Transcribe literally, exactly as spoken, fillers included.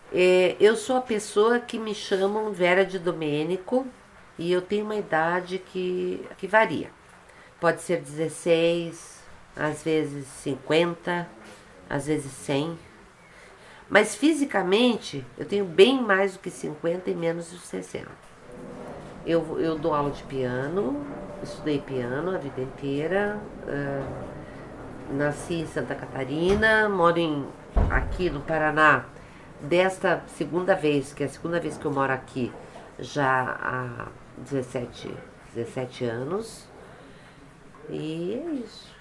É, eu sou a pessoa que me chamam Vera de Domênico e eu tenho uma idade que, que varia. Pode ser dezesseis, às vezes cinquenta, às vezes cem. Mas fisicamente eu tenho bem mais do que cinquenta e menos de sessenta. Eu, eu dou aula de piano, estudei piano a vida inteira. Uh, nasci em Santa Catarina, moro em, aqui no Paraná desta segunda vez, que é a segunda vez que eu moro aqui, já há dezessete, dezessete anos. E é isso.